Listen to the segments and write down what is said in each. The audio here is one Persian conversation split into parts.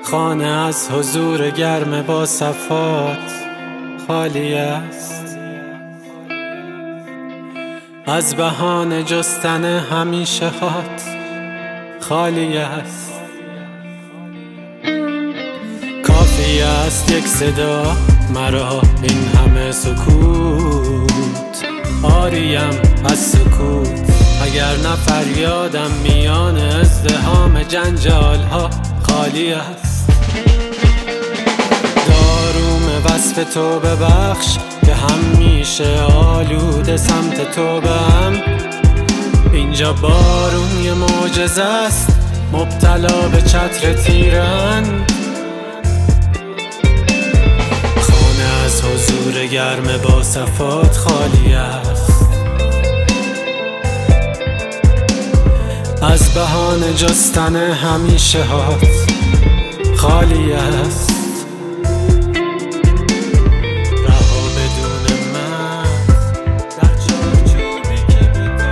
خانه از حضور گرم با صفات خالی است، از بهانه جستن همیشه هات خالی است. کافی است یک صدا مرا این همه سکوت، آریم از سکوت اگر نه فریادم میان ازدحام جنجال ها خالی است. داروم وصف تو ببخش که همیشه آلوده سمت تو بهم، اینجا بارون یه معجزه است مبتلا به چتر تیرند. خانه از حضور گرم با صفات خالی است، از بهانه جستن همیشه هات خالی است. رها بدون من در چارچوبی که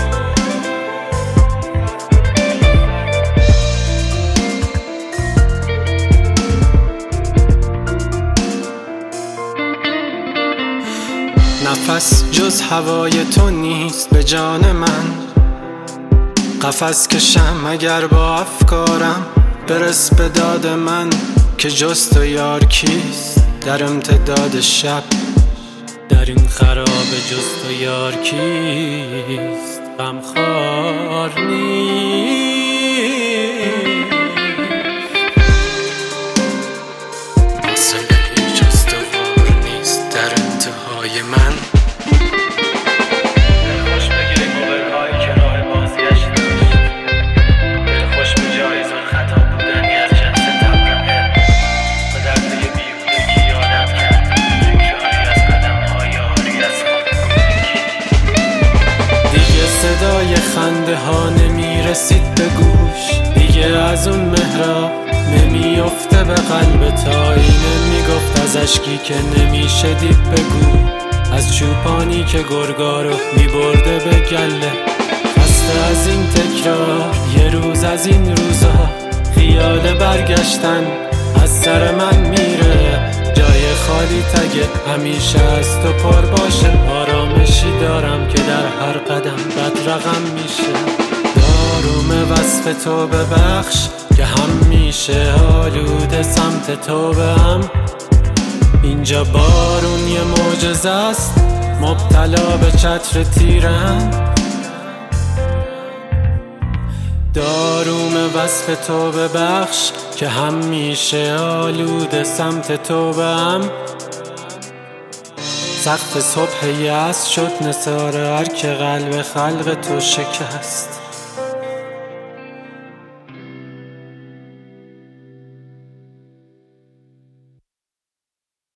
نفس جز هوای تو نیست به جان من، قفس کشم اگر با افکارم برس به داد من که جز تو یار کیست در امتداد شب، در این خراب جز تو یار کیست غمخوار نیست. حاصل هیچ استوار نیست در انتهای من. صدای خنده ها نمیرسید به گوش دیگه، از اون مهراب نمیافته به قلب تا اینه میگفت از اشکی که نمیشه دید بگو، از چوپانی که گرگا رو میبرده به گله. خسته از این تکرار یه روز از این روزا، خیال برگشتن از سر من میره، جای خالی تگه همیشه از تو پر باشه. آرامشی دارم که در هر قدم بد رقم میشه. داروم وصف تو ببخش که همیشه آلوده سمت تو بهم، اینجا بارون یه معجزه است مبتلا به چتر تیرم. داروم وصف تو ببخش که همیشه آلوده سمت تو بهم. سقف صبح یأس شد نثار هر که قلب خلق تو شکست.